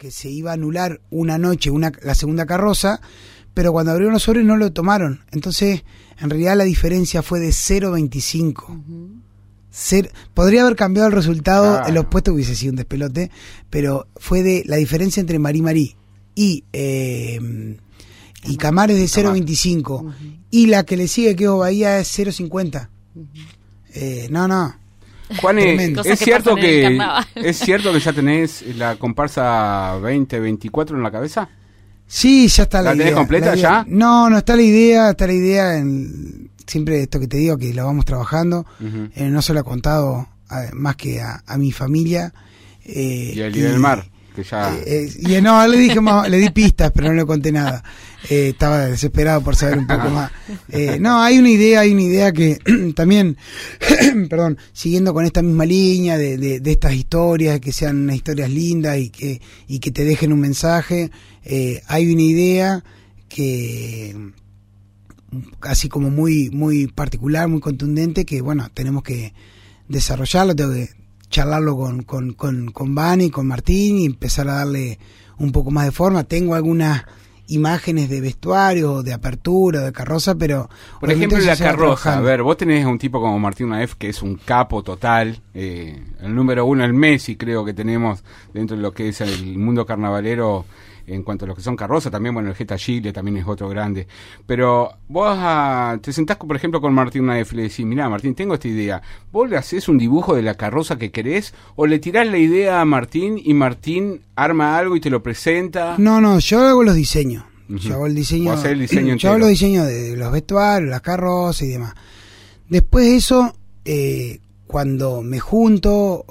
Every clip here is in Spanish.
que se iba a anular una noche la segunda carroza, pero cuando abrieron los sobres no lo tomaron. Entonces, en realidad la diferencia fue de 0.25. Podría haber cambiado el resultado, claro. En los puestos hubiese sido un despelote, pero fue de la diferencia entre Marí y Camar es de 0.25 y la que le sigue, que es Bahía, es 0.50. No. Juan, ¿es cierto que ya tenés la comparsa 2024 en la cabeza? Sí, ya está la idea. ¿La tenés completa ya? No, está la idea siempre esto que te digo, que lo vamos trabajando. No se lo he contado más que a mi familia. Y al Día del Mar, que ya... no, le di pistas, pero no le conté nada. Estaba desesperado por saber un poco más. No, hay una idea que también, perdón, siguiendo con esta misma línea de estas historias, que sean unas historias lindas y que te dejen un mensaje. Hay una idea que así como muy muy particular, muy contundente, que bueno, tenemos que desarrollarlo, tengo que charlarlo con Vani, con Martín, y empezar a darle un poco más de forma. Tengo algunas imágenes de vestuario, de apertura, de carroza, pero... Por ejemplo, la carroza, a ver, vos tenés un tipo como Martín Naef, que es un capo total, el número uno, el Messi, creo que tenemos dentro de lo que es el mundo carnavalero en cuanto a lo que son carrozas. También, bueno, el Jetta Chile también es otro grande, pero vos te sentás, por ejemplo, con Martín Naef y le decís: mirá, Martín, tengo esta idea, vos le hacés un dibujo de la carroza que querés, o le tirás la idea a Martín y Martín arma algo y te lo presenta. No, yo hago los diseños. Yo hago el diseño. Vos hacés el diseño entero. Yo hago los diseños de los vestuarios, las carrozas y demás. Después de eso, cuando me junto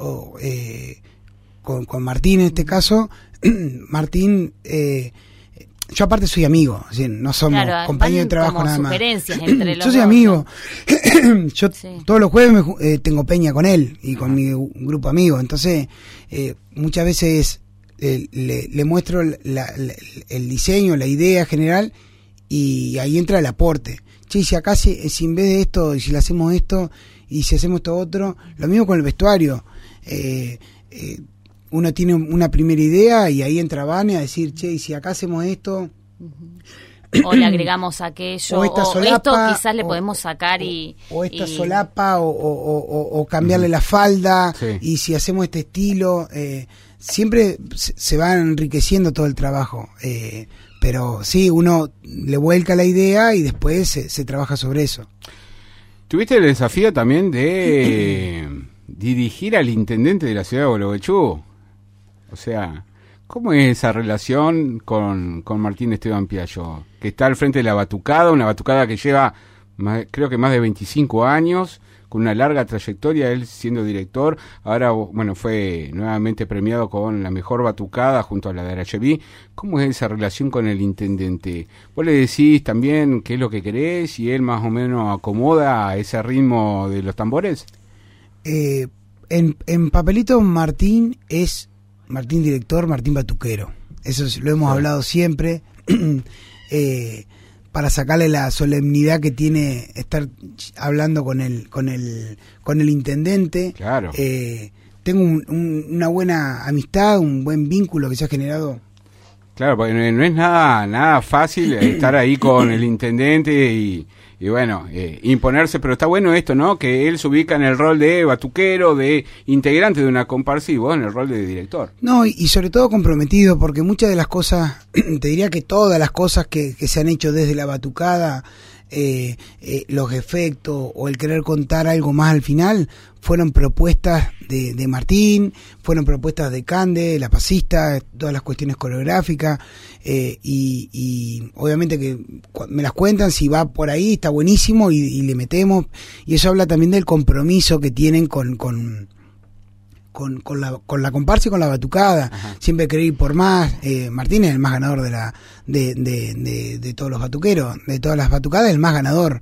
con Martín en este caso, Martín, yo aparte soy amigo, así, no somos compañeros de trabajo nada más. Entre los yo soy amigo. Yo todos los jueves tengo peña con él y con mi grupo de amigos. Entonces, muchas veces le muestro el diseño, la idea general, y ahí entra el aporte. Che, si acá si en vez de esto, si le hacemos esto y si hacemos esto otro, lo mismo con el vestuario. Uno tiene una primera idea y ahí entra Vane a decir: che, y si acá hacemos esto, o le agregamos aquello, o solapa, esto quizás le podemos sacar o esta solapa, o cambiarle la falda, sí. Y si hacemos este estilo, siempre se va enriqueciendo todo el trabajo, pero sí, uno le vuelca la idea y después se trabaja sobre eso. ¿Tuviste el desafío también de dirigir al intendente de la ciudad de Gualeguaychú? O sea, ¿cómo es esa relación con Martín Esteban Piaggio? Que está al frente de la batucada, una batucada que lleva creo que más de 25 años, con una larga trayectoria, él siendo director. Ahora, bueno, fue nuevamente premiado con la mejor batucada junto a la de Aracheví. ¿Cómo es esa relación con el intendente? ¿Vos le decís también qué es lo que querés y él más o menos acomoda a ese ritmo de los tambores? En papelito, Martín es Martín director, Martín batuquero. Eso lo hemos hablado siempre, para sacarle la solemnidad que tiene estar hablando con el intendente. Claro. Tengo una buena amistad, un buen vínculo que se ha generado. Claro, porque no es nada fácil estar ahí con el intendente y bueno, imponerse, pero está bueno esto, ¿no? Que él se ubica en el rol de batuquero, de integrante de una comparsa, y vos en el rol de director. No, y sobre todo comprometido, porque muchas de las cosas, te diría que todas las cosas que se han hecho desde la batucada, los efectos o el querer contar algo más al final, fueron propuestas de Martín, fueron propuestas de Cande, la pasista, todas las cuestiones coreográficas, y obviamente que me las cuentan, si va por ahí está buenísimo y le metemos, y eso habla también del compromiso que tienen con la comparsa y con la batucada. Ajá. Siempre querer ir por más. Martín es el más ganador de todos los batuqueros, de todas las batucadas, el más ganador,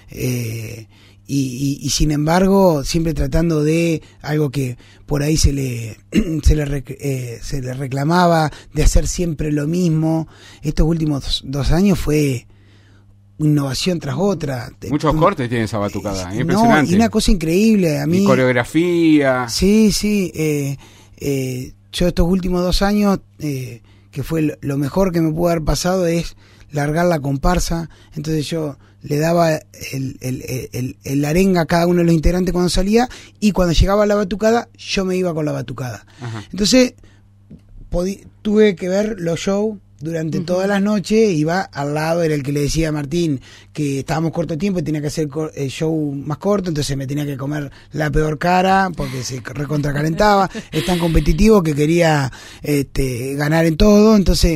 y sin embargo siempre tratando de algo que por ahí se le reclamaba, de hacer siempre lo mismo. Estos últimos 2 años fue innovación tras otra. Muchos cortes tiene esa batucada, impresionante. No, y una cosa increíble a mí. Y coreografía. Sí, yo estos últimos 2 años, que fue lo mejor que me pudo haber pasado, es largar la comparsa. Entonces yo le daba el arenga a cada uno de los integrantes cuando salía, y cuando llegaba la batucada, yo me iba con la batucada. Ajá. Entonces tuve que ver los shows durante todas las noches. Iba al lado, era el que le decía a Martín que estábamos corto de tiempo y tenía que hacer el show más corto, entonces me tenía que comer la peor cara porque se recontracalentaba. Es tan competitivo que quería ganar en todo. Entonces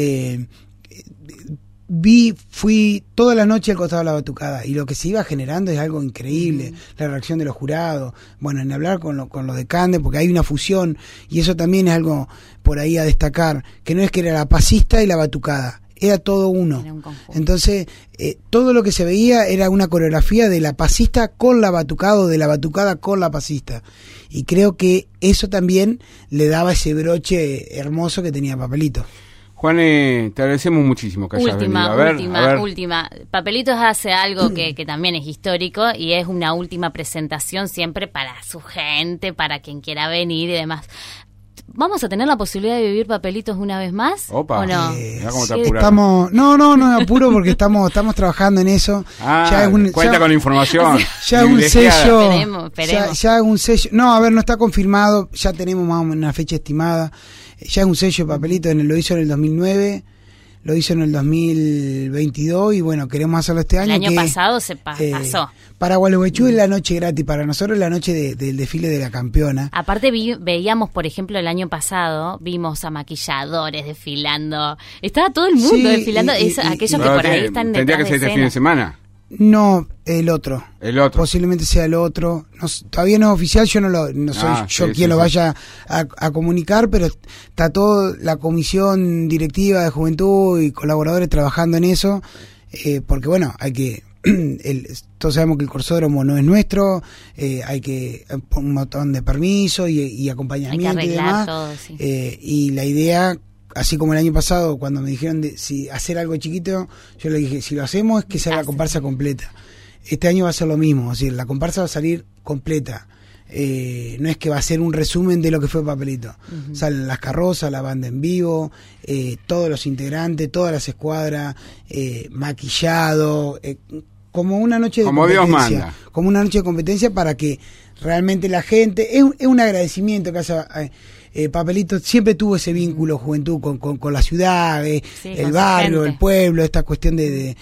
fui toda la noche al costado de la batucada, y lo que se iba generando es algo increíble. La reacción de los jurados, bueno, en hablar con los de Cande, porque hay una fusión, y eso también es algo por ahí a destacar, que no es que era la pasista y la batucada, era todo uno. Entonces todo lo que se veía era una coreografía de la pasista con la batucada, o de la batucada con la pasista, y creo que eso también le daba ese broche hermoso que tenía Papelito. Juan, te agradecemos muchísimo que hayas venido. A ver. Última. Papelitos hace algo que también es histórico, y es una última presentación siempre para su gente, para quien quiera venir y demás. ¿Vamos a tener la posibilidad de vivir Papelitos una vez más? Opa, ¿o no? Cómo te estamos, no me apuro porque estamos trabajando en eso. Cuenta con información. Ya es un sello. Esperemos. Ya es un sello. No, a ver, no está confirmado. Ya tenemos más o menos una fecha estimada. Ya es un sello de Papelito. Lo hizo en el 2009. Lo hizo en el 2022 y bueno, queremos hacerlo este año. El año pasado se pasó. Para Gualeguaychú es la noche gratis, para nosotros es la noche del desfile de la campeona. Aparte veíamos, por ejemplo, el año pasado, vimos a maquilladores desfilando. Estaba todo el mundo desfilando, aquellos que por ahí están ¿Tendría que ser este fin de semana? No, el otro. Posiblemente sea el otro. Todavía no es oficial, yo no soy quien lo vaya a comunicar, pero está toda la comisión directiva de juventud y colaboradores trabajando en eso, porque bueno, hay que... todos sabemos que el corsódromo no es nuestro, hay que un montón de permisos y acompañamiento, hay que arreglar y demás. Todo, sí. Y la idea... Así como el año pasado, cuando me dijeron si hacer algo chiquito, yo le dije, si lo hacemos es que sea la comparsa completa. Este año va a ser lo mismo, es decir, la comparsa va a salir completa. No es que va a ser un resumen de lo que fue Papelito. Uh-huh. Salen las carrozas, la banda en vivo, todos los integrantes, todas las escuadras, maquillado, como una noche de competencia. Como Dios manda. Como una noche de competencia para que realmente la gente... Es un agradecimiento que hace... Papelito siempre tuvo ese vínculo juventud con la ciudad, el barrio, el pueblo, esta cuestión de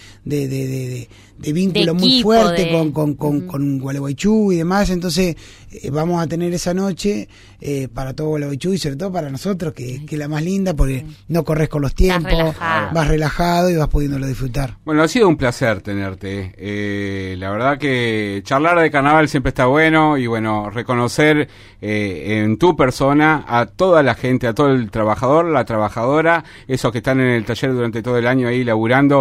vínculo muy fuerte con Gualeguaychú y demás. Entonces vamos a tener esa noche para todo Gualeguaychú y sobre todo para nosotros, que es la más linda, porque no corres con los tiempos, vas relajado y vas pudiéndolo disfrutar. Bueno, ha sido un placer tenerte. La verdad que charlar de carnaval siempre está bueno, y bueno, reconocer en tu persona a toda la gente, a todo el trabajador, la trabajadora, esos que están en el taller durante todo el año ahí laburando,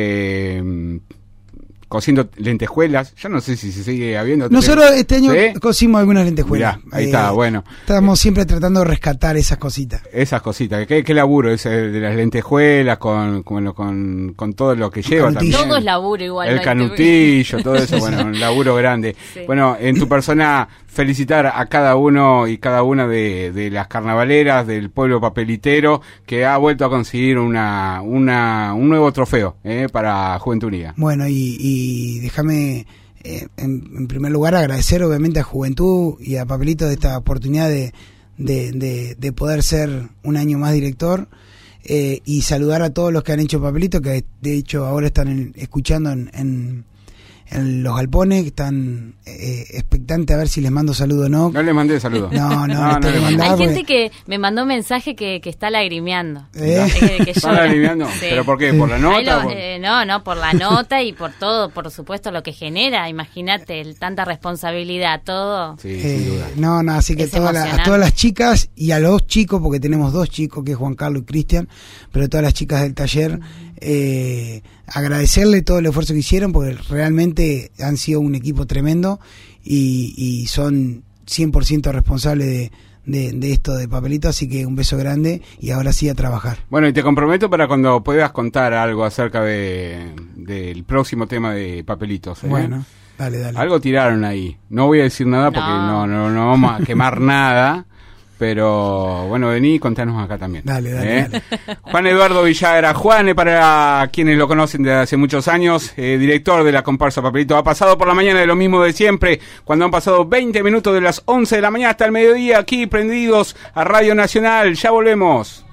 cosiendo lentejuelas. Yo no sé si se sigue habiendo. Nosotros este año cosimos algunas lentejuelas. Mirá, ahí está, bueno. Estamos siempre tratando de rescatar esas cositas. Esas cositas. ¿Qué laburo ese de las lentejuelas con todo lo que lleva también? Todo es laburo igual. El canutillo, todo eso, bueno, un laburo grande. Sí. Bueno, en tu persona, felicitar a cada uno y cada una de las carnavaleras del pueblo papelitero que ha vuelto a conseguir un nuevo trofeo para Juventud Unida. Bueno, y déjame en primer lugar agradecer obviamente a Juventud y a Papelito de esta oportunidad de poder ser un año más director, y saludar a todos los que han hecho Papelito, que de hecho ahora están escuchando en los galpones, que están expectantes a ver si les mando saludo o no. No les mandé saludo. No, hay gente que me mandó mensaje que está lagrimeando. ¿Está lagrimeando? Sí. ¿Pero por qué? ¿Por la nota? No, por la nota y por todo, por supuesto, lo que genera. Imagínate, tanta responsabilidad, todo. Sí, sin duda. No, así que a todas las chicas y a los chicos, porque tenemos 2 chicos, que es Juan Carlos y Cristian, pero todas las chicas del taller, agradecerle todo el esfuerzo que hicieron, porque realmente han sido un equipo tremendo y son 100% responsables de esto de Papelito, así que un beso grande y ahora sí a trabajar. Bueno, y te comprometo para cuando puedas contar algo acerca del próximo tema de Papelitos. Bueno, dale. Algo tiraron ahí, no voy a decir nada porque no vamos a quemar nada, Pero bueno, vení y contanos acá también. Dale. Juan Eduardo Villagra. Juan, para quienes lo conocen desde hace muchos años, director de la comparsa Papelito, ha pasado por la mañana de lo mismo de siempre, cuando han pasado 20 minutos de las 11 de la mañana hasta el mediodía, aquí prendidos a Radio Nacional. Ya volvemos.